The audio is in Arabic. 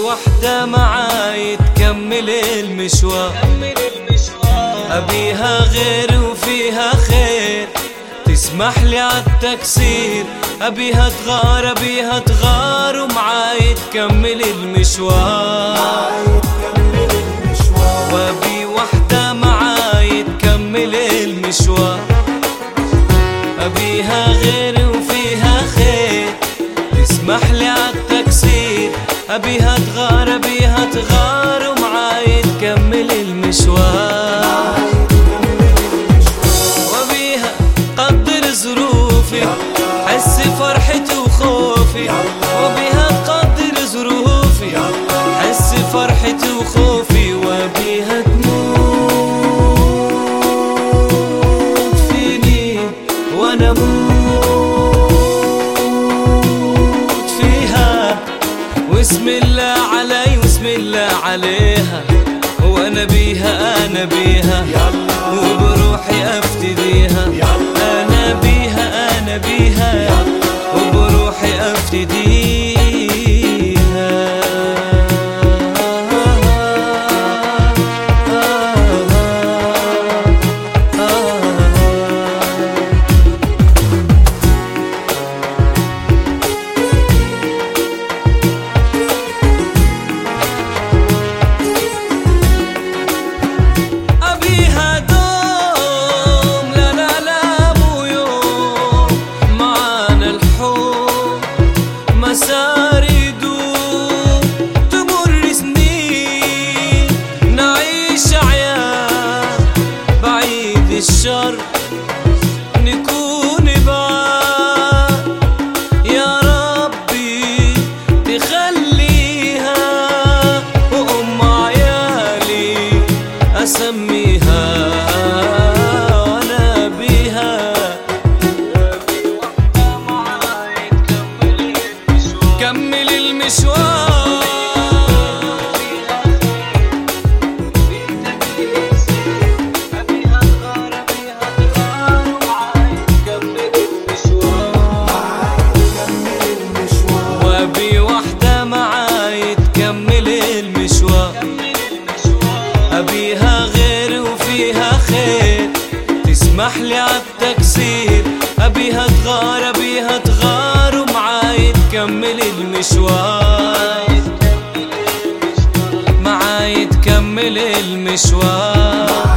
وحدة معاي تكمل المشوار، أبيها غير وفيها خير تسمح لي عالتكسير، أبيها تغار ومعاي تكمل المشوار، وأبي وحدة معاي تكمل المشوار، أبيها غير وفيها خير تسمح لي عالتكسير، أبيها تغار ومعاي تكمل المشوار، وأبيها قدر ظروفي حس فرحتي وخوفي، وأبيها تقدر ظروفي حس فرحتي وخوفي، وأبيها تموت فيني وأنا أموت فيها، واسم الله علي واسم الله عليها، وأنا بيها أنا بيها وبروحي أفتديها، أنا بيها أنا بيها وبروحي أفتديها. مساري دوم تمر سنين نعيش عيال بعيد الشر نكون بعاد، يا ربي تخليها وأم عيالي أسميها وأنا بيها، كمل المشوار، وأبي وحدة معاي تكمل المشوار، أبيها غير وفيها خير تسمح لي عالتكسير، أبيها تغار ومعاي تكمل المشوار، معاي تكمل المشوار.